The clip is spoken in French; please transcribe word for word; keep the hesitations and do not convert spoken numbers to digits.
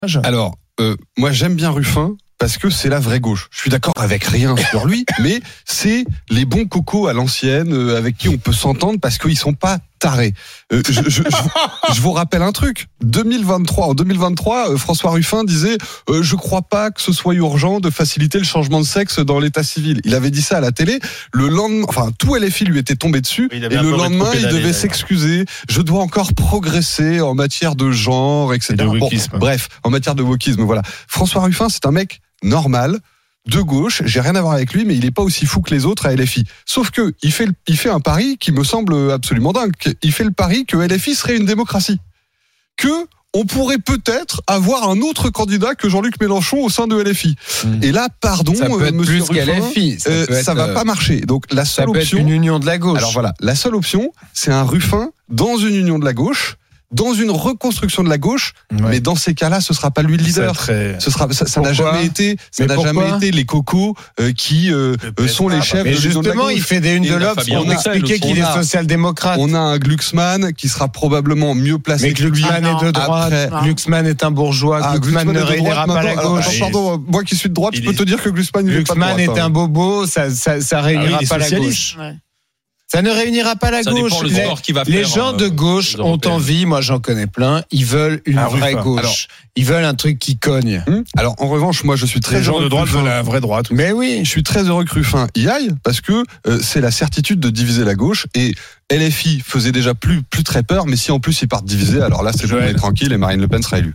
Alors, euh, moi j'aime bien Ruffin parce que c'est la vraie gauche. Je suis d'accord avec rien sur lui, mais c'est les bons cocos à l'ancienne euh, avec qui on peut s'entendre parce qu'ils sont pas tarés. Euh, je, je, je, je vous rappelle un truc. deux mille vingt-trois, en deux mille vingt-trois, euh, François Ruffin disait euh, « Je crois pas que ce soit urgent de faciliter le changement de sexe dans l'état civil ». Il avait dit ça à la télé. Le lendemain, enfin tout L F I lui était tombé dessus et le lendemain il devait s'excuser. Je dois encore progresser en matière de genre, et cetera. Et de bon, wokisme. bref, en matière de wokisme, voilà. François Ruffin, c'est un mec normal, de gauche, j'ai rien à voir avec lui, mais il est pas aussi fou que les autres à L F I. Sauf que il fait, il fait un pari qui me semble absolument dingue. Il fait le pari que L F I serait une démocratie, que on pourrait peut-être avoir un autre candidat que Jean-Luc Mélenchon au sein de L F I. Mmh. Et là, pardon, ça peut être monsieur plus Ruffin, qu'L F I. Ça, euh, peut être, ça va pas marcher. Donc la seule ça peut option, être une union de la gauche. Alors voilà, la seule option, c'est un Ruffin dans une union de la gauche, dans une reconstruction de la gauche, ouais. Mais dans ces cas-là, ce sera pas lui le leader. Très... Ce sera, ça, ça n'a jamais été, ça n'a jamais été les cocos euh, qui euh, euh, sont les chefs. Mais de justement, de la gauche. Il fait des unes de l'Obs pour expliquer qu'il est social-démocrate. On a un Glucksmann qui sera probablement mieux placé. Mais que lui. Glucksmann est de droite. Après... Glucksmann est un bourgeois. Ah, Glucksmann, Glucksmann ne réunira pas la gauche. Alors, pardon, moi qui suis de droite, je peux te dire que Glucksmann, il est pas de droite. Glucksmann est un bobo, ça, ça, ça réunira ah oui, pas la gauche. Ouais. Ça ne réunira pas la ça gauche. Les, qui va les faire, gens de gauche ont envie, moi j'en connais plein, ils veulent une ah, vraie gauche. Alors, ils veulent un truc qui cogne. Hum, alors en revanche, moi je suis très les heureux. gens de droite veulent la vraie droite. Mais oui, je suis très heureux que Ruffin y aille parce que euh, c'est la certitude de diviser la gauche et L F I faisait déjà plus plus très peur, mais si en plus ils partent divisés, alors là c'est bon, on est tranquille et Marine Le Pen sera élue.